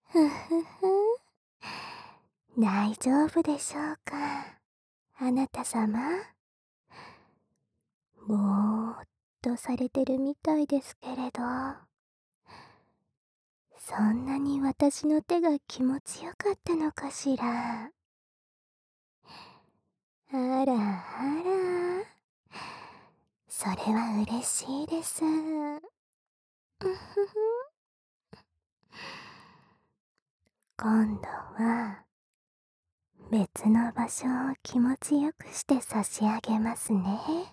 ふふふ。大丈夫でしょうか、あなたさま。ぼーっとされてるみたいですけれど、そんなに私の手が気持ちよかったのかしら。あらあら、それは嬉しいです。ふふ。今度は別の場所を気持ちよくして差し上げますね。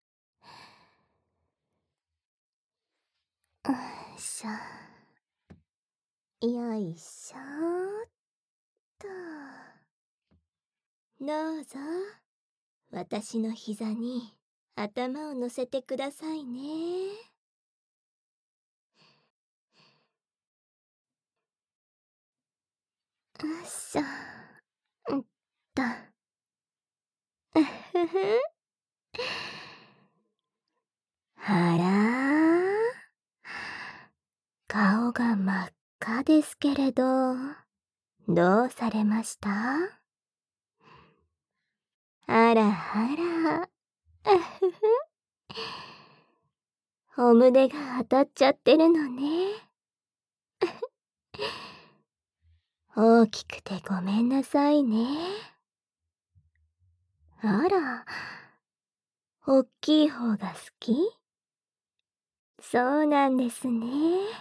よいしょ。よいしょっと。どうぞ、私の膝に頭を乗せてくださいね。よいしょ。うんと。うふふ。あら、顔が真っ赤ですけれど、どうされました？あらあら、うふふ。お胸が当たっちゃってるのね。大きくてごめんなさいね。あら、おっきい方が好き？そうなんですね。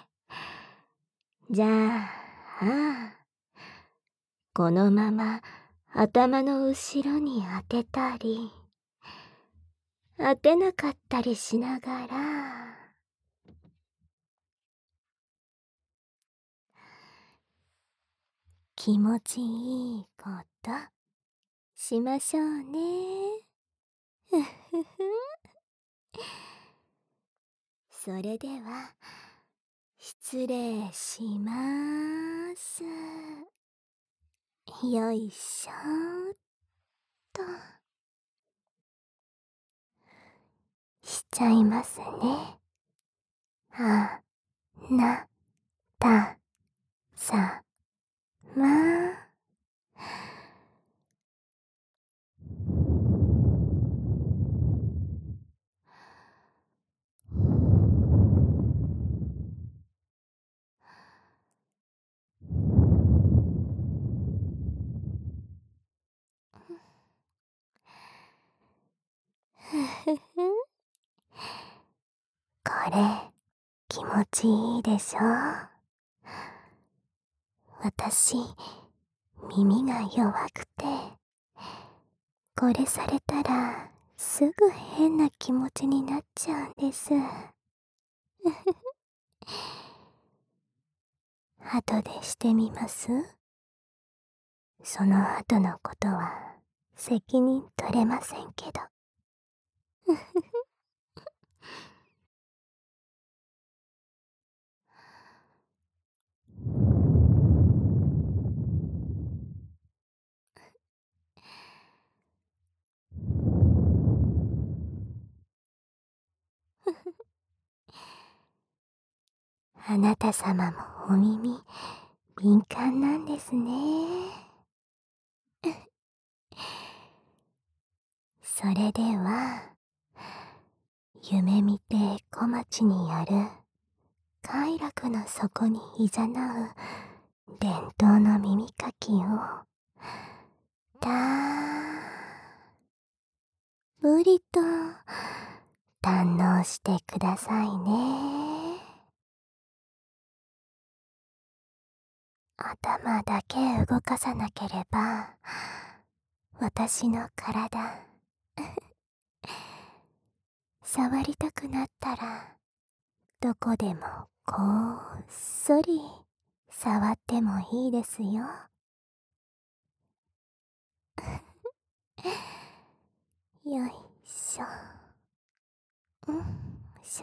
じゃあ、このまま頭の後ろに当てたり、当てなかったりしながら、気持ちいいことしましょうね。ふふふ。それでは、失礼しまーす。よいしょーっと。しちゃいますね。あなたさま。ふふふ。これ、気持ちいいでしょ？私、耳が弱くて、これされたら、すぐ変な気持ちになっちゃうんです。後でしてみます？その後のことは、責任取れませんけど。あなた様もお耳、敏感なんですね。それでは、夢見て小町にある快楽の底にいざなう伝統の耳かきをたっぷりと堪能してくださいね。頭だけ動かさなければ、私の体触りたくなったら、どこでもこっそり触ってもいいですよ。よいしょ。うんしょ。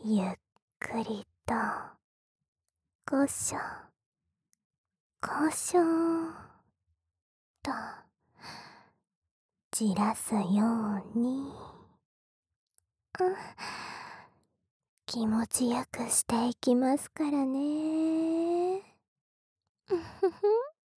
ゆっくりとこしょこしょとじらすように、気持ちよくしていきますからね。うふふ。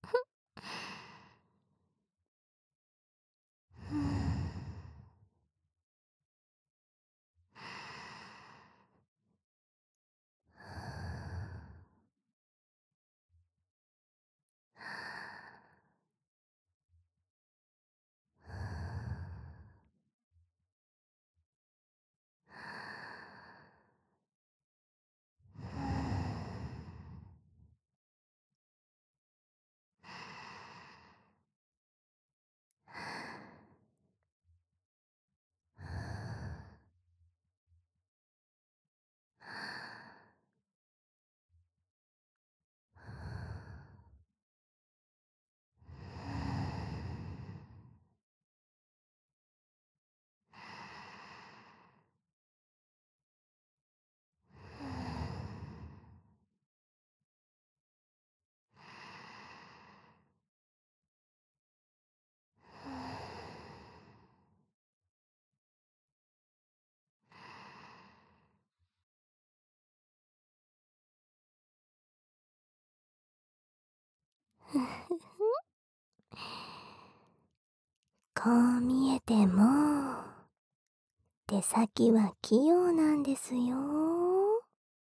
こう見えても手先は器用なんですよ。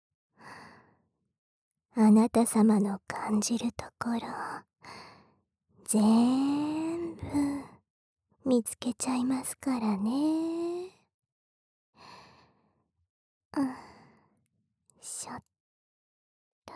あなた様の感じるところぜんぶ見つけちゃいますからね。しょっと。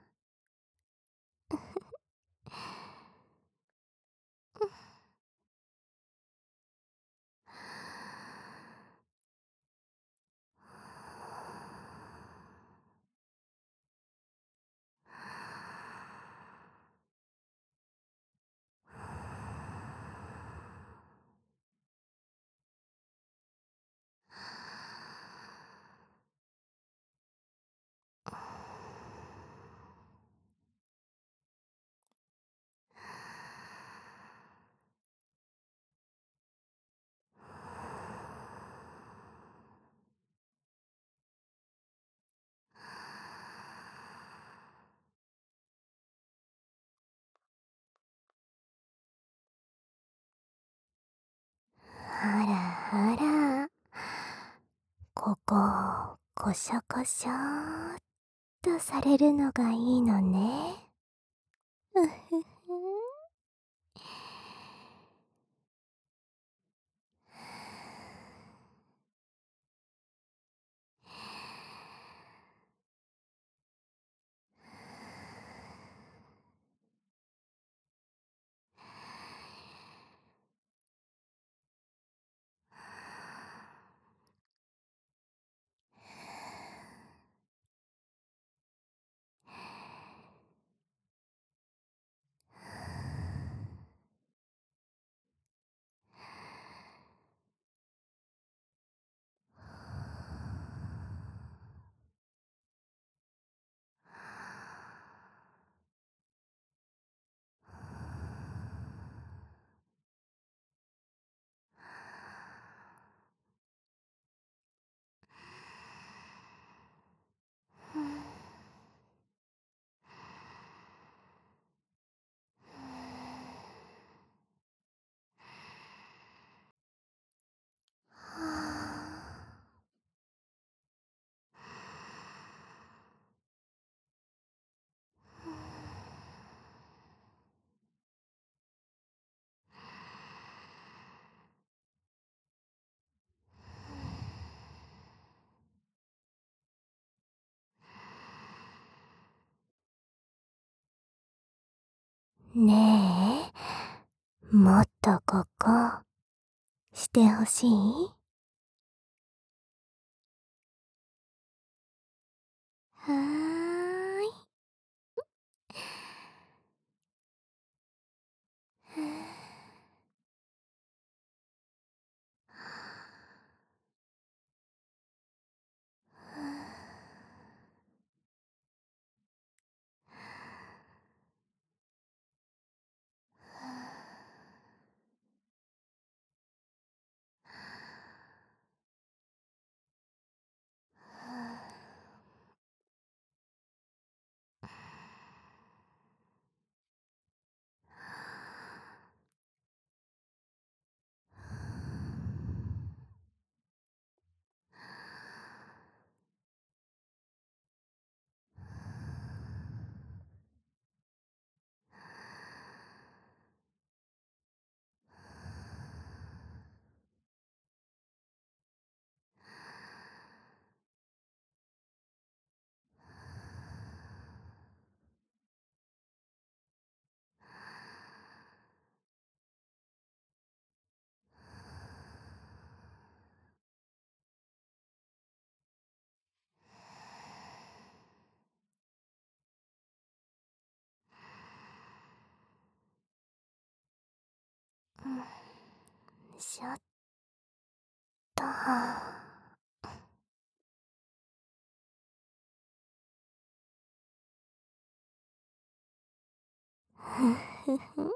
あらあら、ここをこしょこしょーっとされるのがいいのね。うふふ。ねえ、もっとここしてほしい？はーい。 しょっと。ふふふ。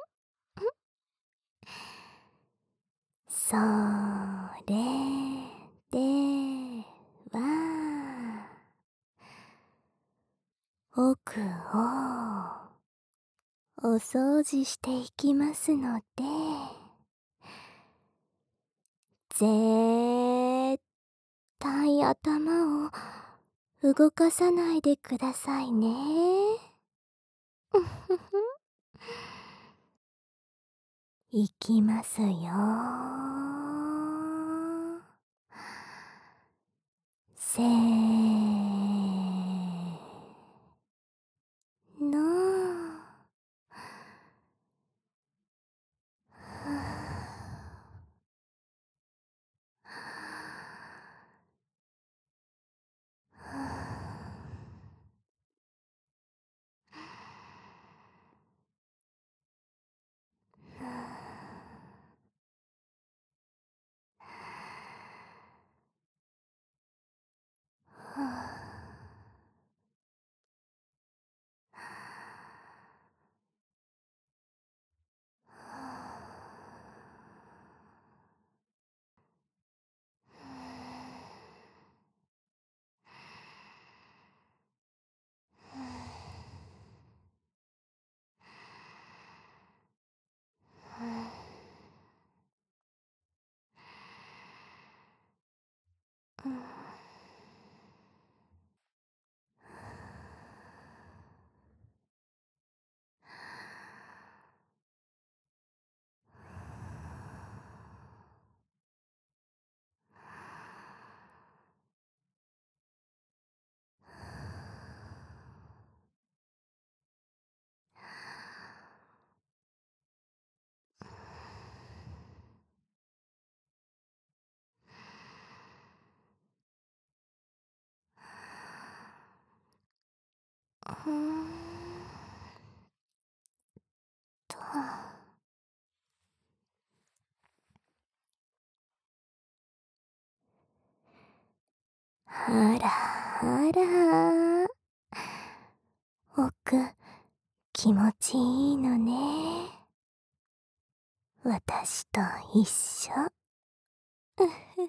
それでは、奥をお掃除していきますので、ぜーったい頭を動かさないでくださいね。うふふ。いきますよー。せーの。うーんと。あらあら、奥気持ちいいのね。私と一緒。うふふ。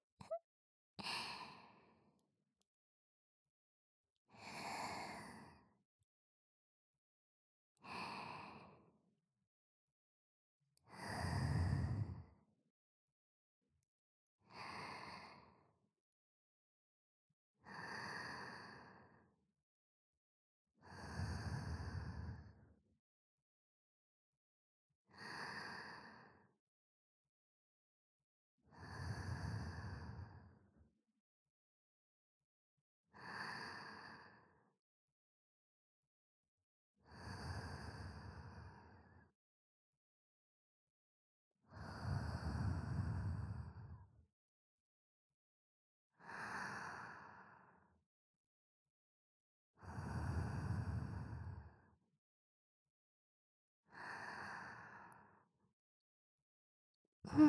うん、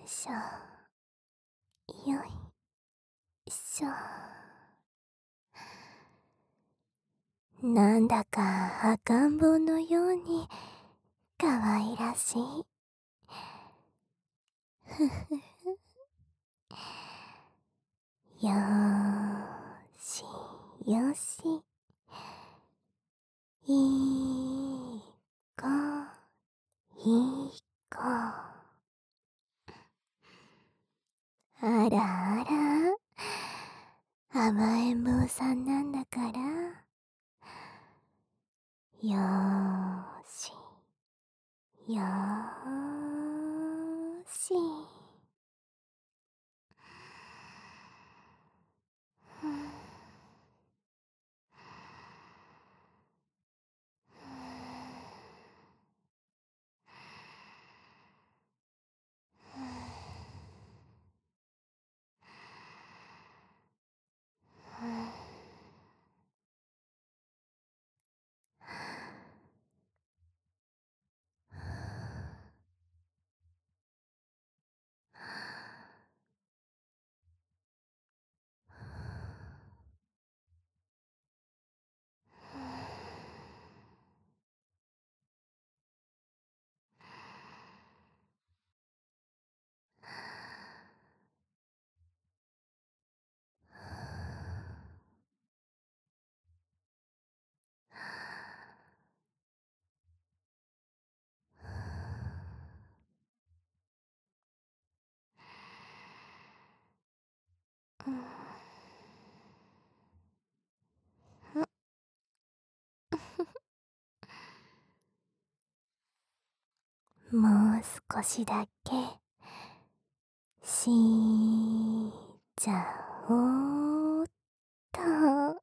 しょ。よいしょ。なんだか赤ん坊のように可愛らしい。ふふふ。よーしよし。いい子、いい子。あらあら、甘えん坊さんなんだから。よーしよーし。 もう少しだけしーちゃおうっと。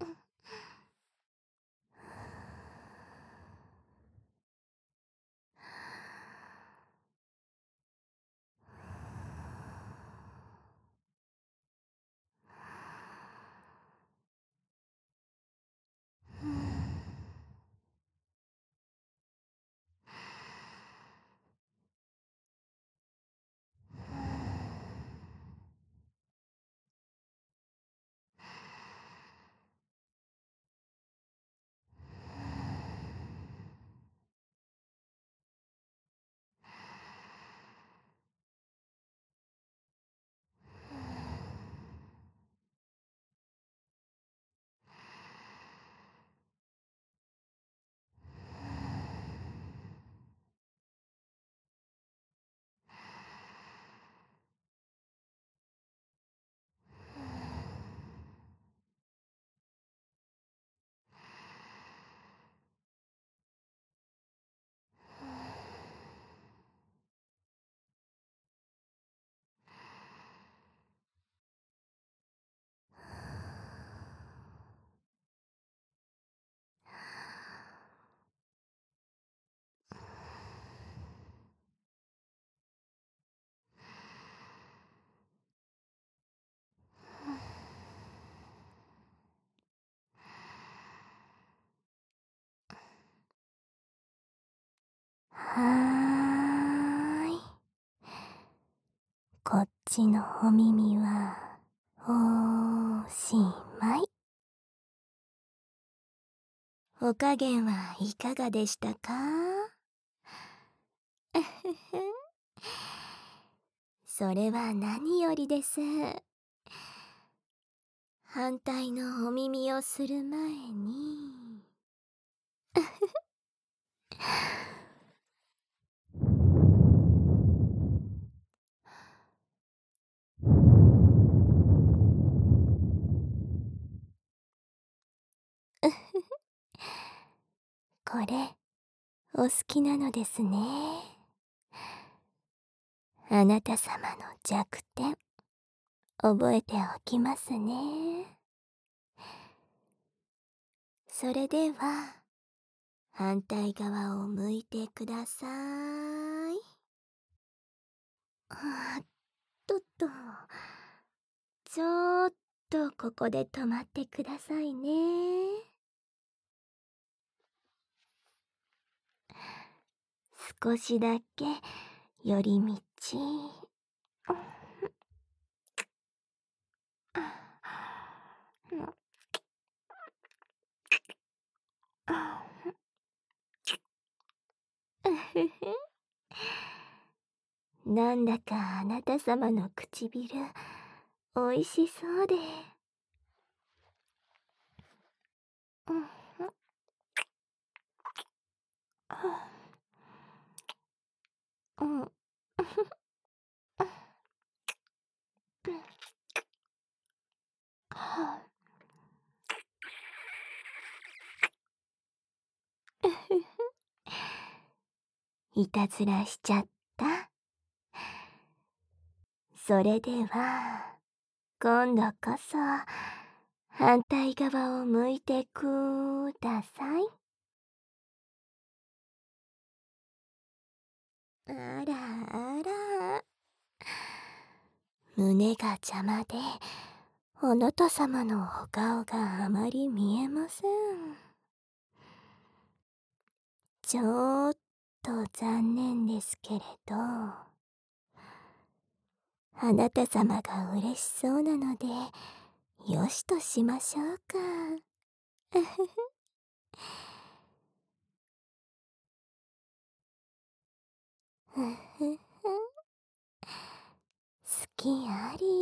はーい。こっちのお耳はおしまい。お加減はいかがでしたか？それは何よりです。反対のお耳をする前に。これお好きなのですね。あなた様の弱点覚えておきますね。それでは反対側を向いてください。あっちょっとここで止まってくださいね。少しだけ寄り道。なんだかあなた様の唇おいしそうで。いたずらしちゃった。それでは今度こそ反対側を向いてください。あらあら、胸が邪魔であなた様のお顔があまり見えません。ちょっと残念ですけれど、あなた様が嬉しそうなのでよしとしましょうか。好きあり。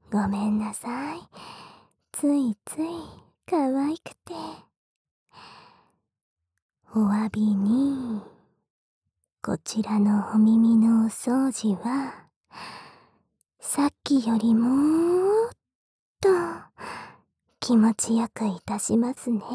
ごめんなさい。ついつい可愛くて。お詫びに、こちらのお耳のお掃除は、さっきよりもっと気持ちよくいたしますね。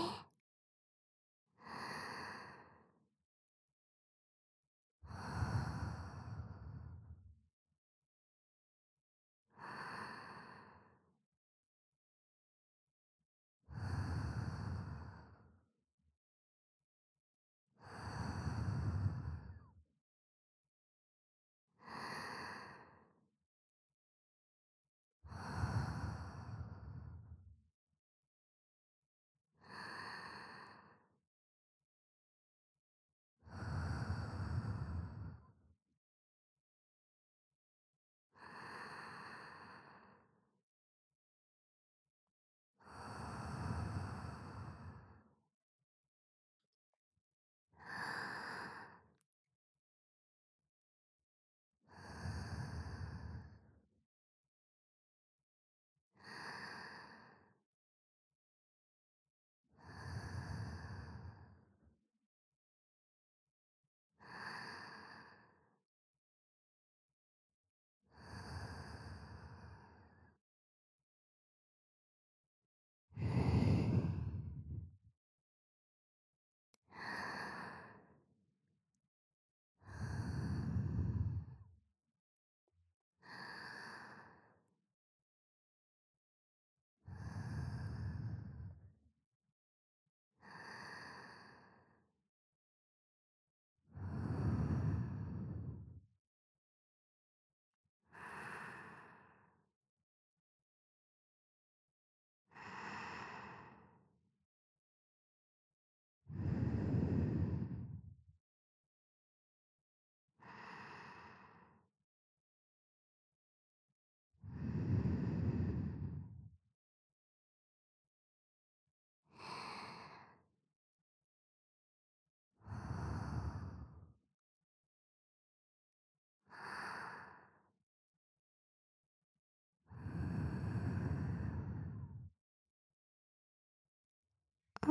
うん、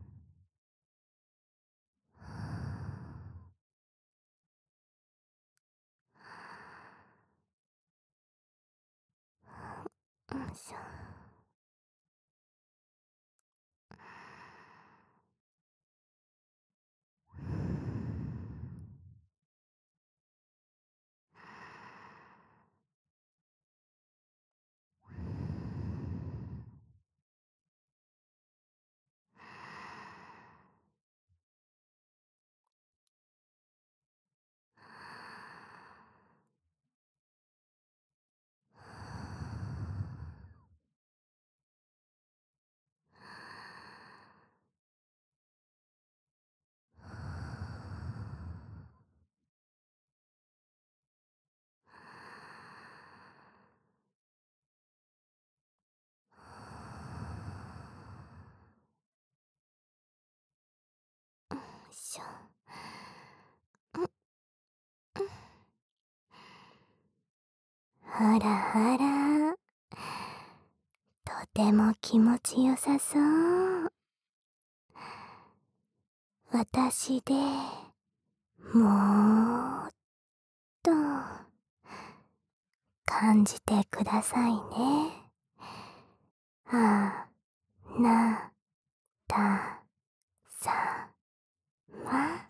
しょ。しょ。あらあら、とても気持ちよさそう。私でもっと感じてくださいね。あなたさま。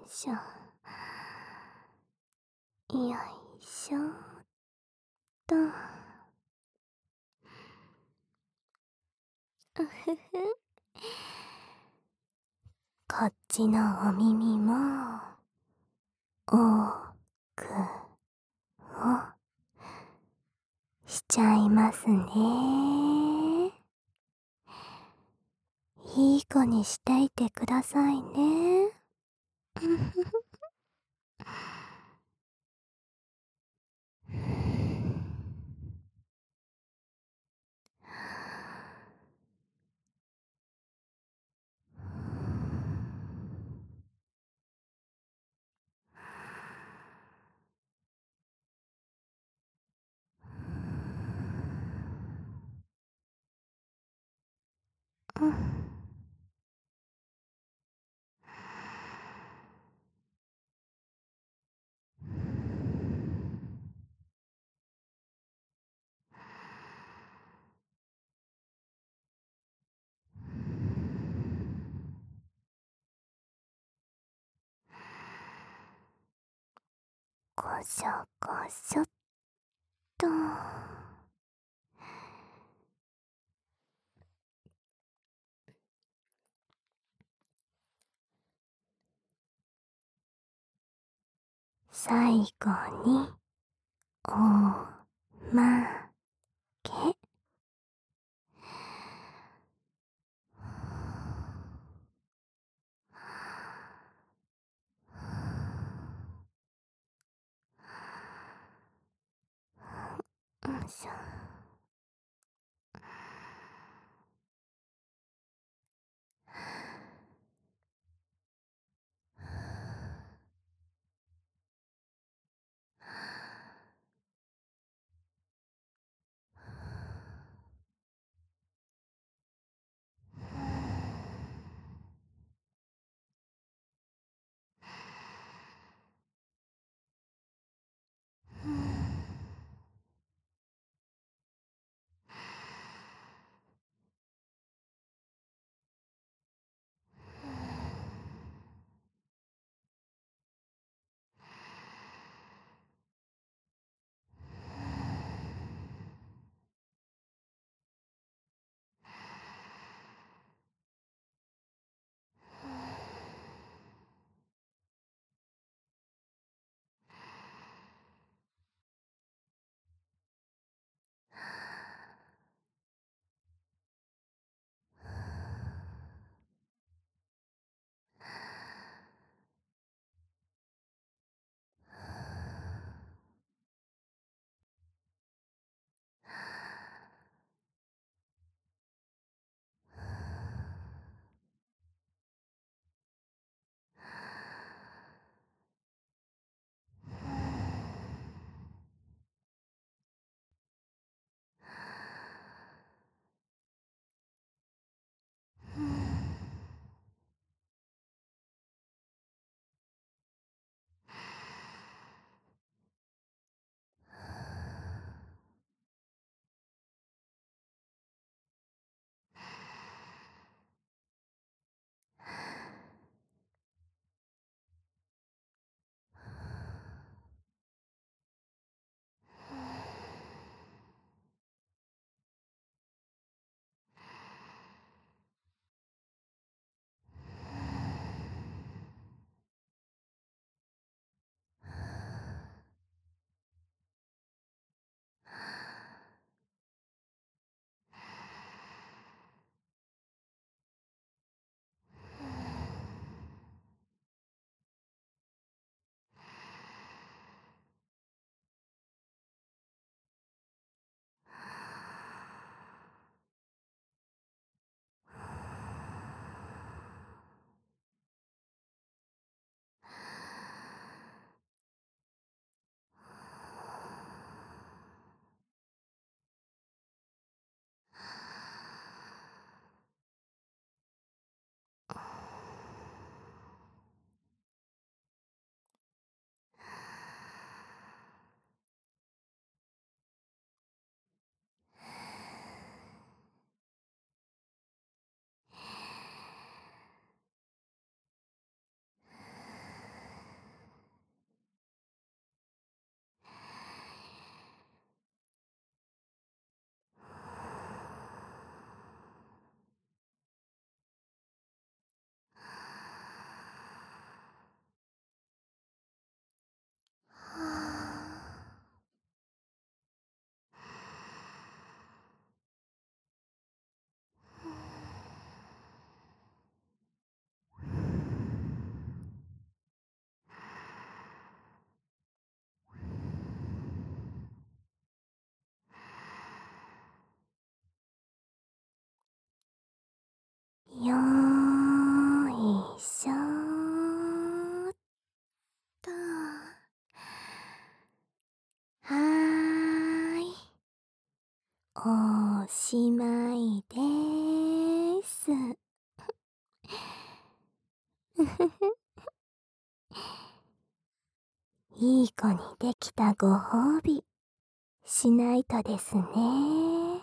しょ。よいしょっと。うふふ。こっちのお耳も、おくをしちゃいますね。いい子にしていてくださいね。うんふふ。うん。こしょこしょっと。最後におまけ。よいしょ。 しょーっと。はーい。おしまいでーす。いい子にできたご褒美しないとですね。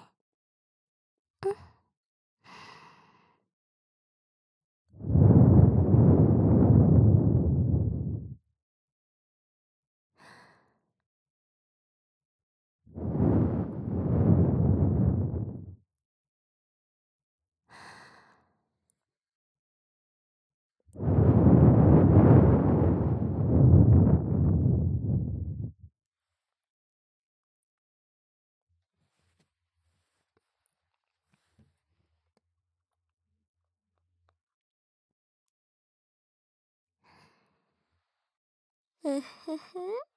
ふふふ。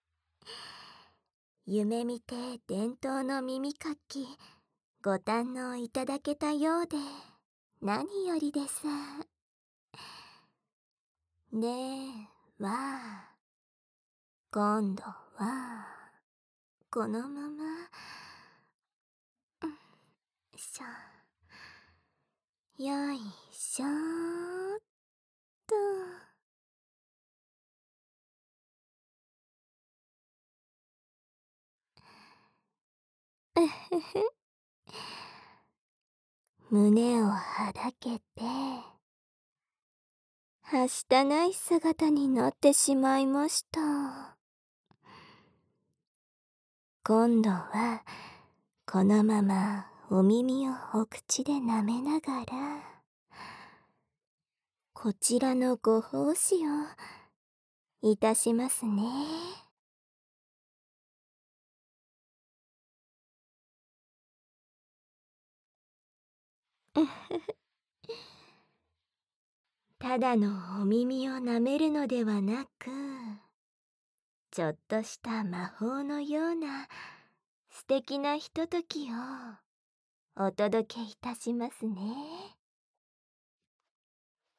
夢見て伝統の耳かきご堪能いただけたようで何よりです。では今度はこのまましょよいしょーっと。うふふ。胸をはだけてはしたない姿になってしまいました。今度はこのままお耳をお口で舐めながらこちらのご奉仕をいたしますね。ただのお耳を舐めるのではなく、ちょっとした魔法のような素敵なひとときをお届けいたしますね。